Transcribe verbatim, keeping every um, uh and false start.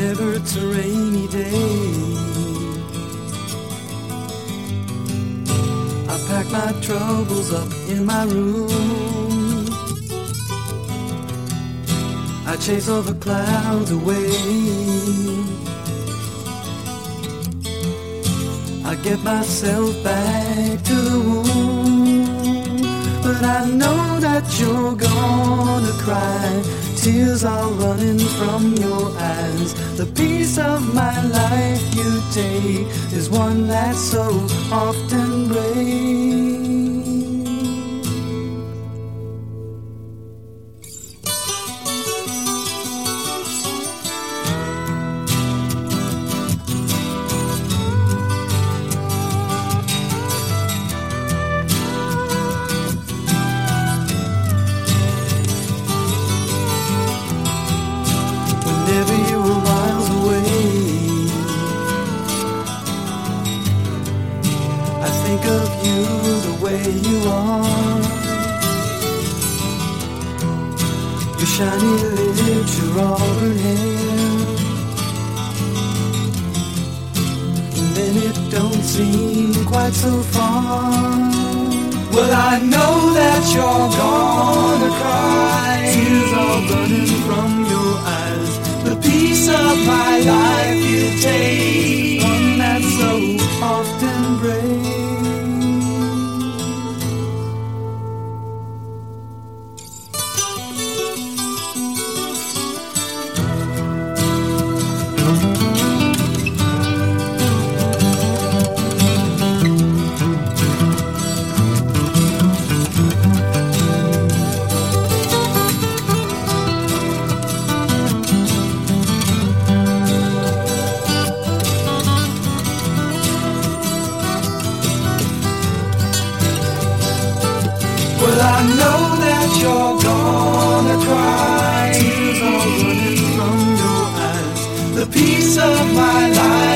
whenever it's a rainy day. I pack my troubles up in my room. I chase all the clouds away. I get myself back to the womb. But I know that you're gonna cry. Tears are running from your eyes. The piece of my life you take is one that's so often breaks. Whenever you were miles away, I think of you the way you are. Your shiny lips, your auburn hair, and then it don't seem quite so far. Well, I know that you're gonna cry. Tears are running from your eyes. The piece of my life you take, one that so often breaks. Well, I know that you're gonna cry. Tears are running from your eyes. The piece of my life